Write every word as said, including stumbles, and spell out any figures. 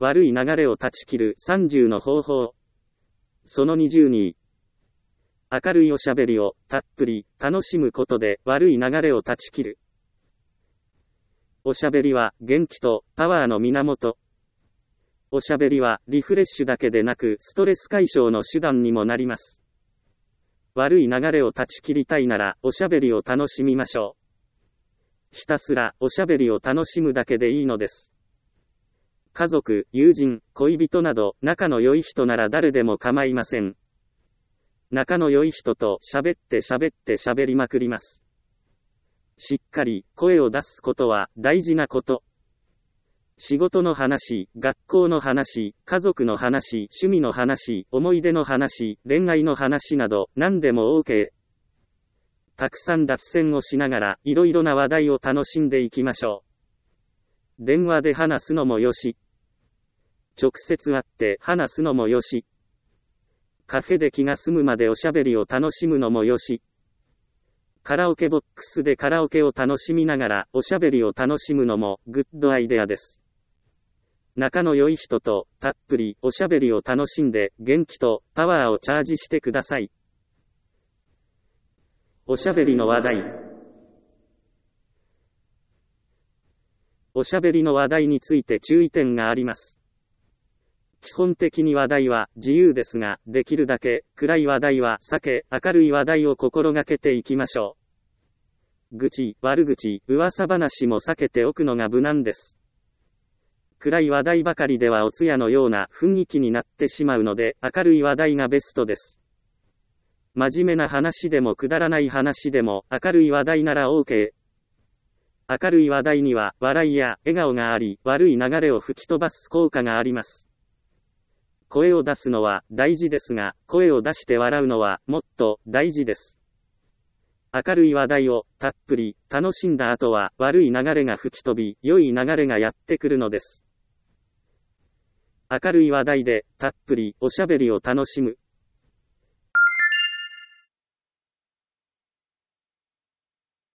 悪い流れを断ち切るさんじゅうの方法。そのにじゅうに。明るいおしゃべりをたっぷり楽しむことで悪い流れを断ち切る。おしゃべりは元気とパワーの源。おしゃべりはリフレッシュだけでなくストレス解消の手段にもなります。悪い流れを断ち切りたいならおしゃべりを楽しみましょう。ひたすらおしゃべりを楽しむだけでいいのです。家族、友人、恋人など仲の良い人なら誰でも構いません。仲の良い人と喋って喋って喋りまくります。しっかり声を出すことは大事なこと。仕事の話、学校の話、家族の話、趣味の話、思い出の話、恋愛の話など何でも OK。たくさん脱線をしながらいろいろな話題を楽しんでいきましょう。電話で話すのもよし。直接会って話すのもよし。カフェで気が済むまでおしゃべりを楽しむのもよし。カラオケボックスでカラオケを楽しみながらおしゃべりを楽しむのもグッドアイデアです。仲の良い人とたっぷりおしゃべりを楽しんで元気とパワーをチャージしてください。おしゃべりの話題。おしゃべりの話題について注意点があります。基本的に話題は自由ですが、できるだけ暗い話題は避け、明るい話題を心がけていきましょう。愚痴、悪口、噂話も避けておくのが無難です。暗い話題ばかりではお通夜のような雰囲気になってしまうので、明るい話題がベストです。真面目な話でもくだらない話でも明るい話題なら OK。明るい話題には笑いや笑顔があり、悪い流れを吹き飛ばす効果があります。声を出すのは大事ですが、声を出して笑うのはもっと大事です。明るい話題をたっぷり楽しんだ後は悪い流れが吹き飛び、良い流れがやってくるのです。明るい話題でたっぷりおしゃべりを楽しむ。